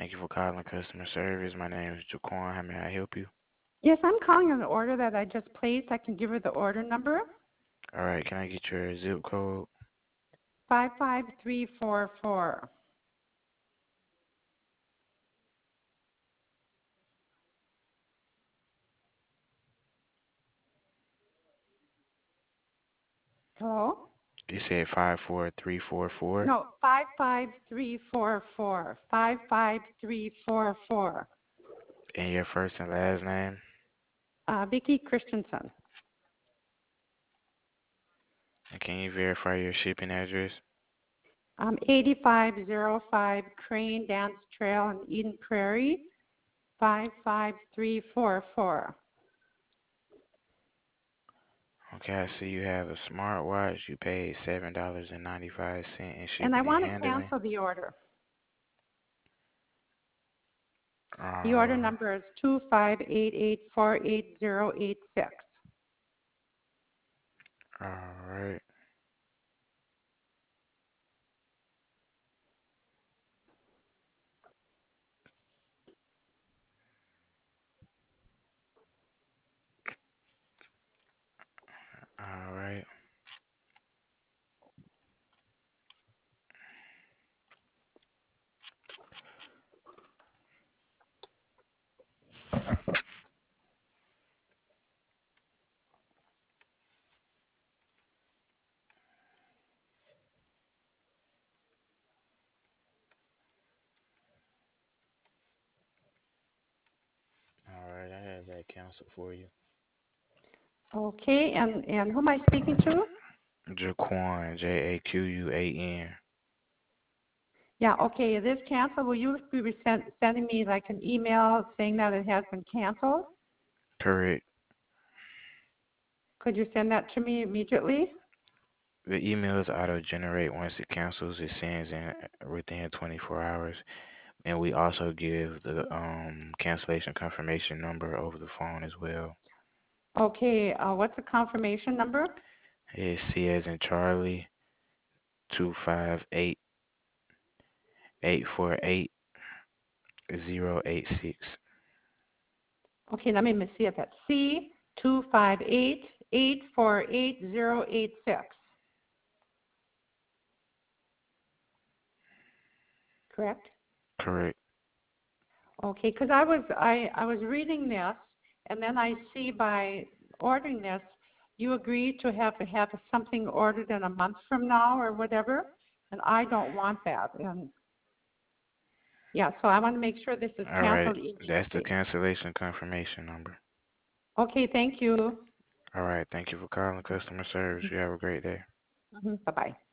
Thank you for calling customer service. My name is Jaquan. How may I help you? Yes, I'm calling on an order that I just placed. I can give her the order number, All right, can I get your zip code? 55344. Hello? You said 54344. No, 55344. 55344. And your first and last name? Vicki Christensen. And can you verify your shipping address? 8505 Crane Dance Trail in Eden Prairie, 55344. Okay, I see you have a smartwatch. You paid $7.95 in And I shipping and want to handling. cancel the order. The order Uh, number is 2588488086. all right. All right. All right, I have that canceled for you. Okay, and who am I speaking to? Jaquan, Jaquan. Yeah, okay, it is canceled. Will you be sending me like an email saying that it has been canceled? Correct. Could you send that to me immediately? The emails auto-generate once it cancels. It sends in within 24 hours. And we also give the cancellation confirmation number over the phone as well. Okay, what's the confirmation number? It's C as in Charlie 258-848-086. Okay, let me see if that's C258-848-086. Correct? Correct. Okay, because I was reading this, and then I see by ordering this, you agreed to have something ordered in a month from now or whatever, and I don't want that. And yeah, so I want to make sure this is All right. canceled That's the immediately. cancellation confirmation number. Okay, thank you. All right. Thank you for calling customer service. You have a great day. Bye bye.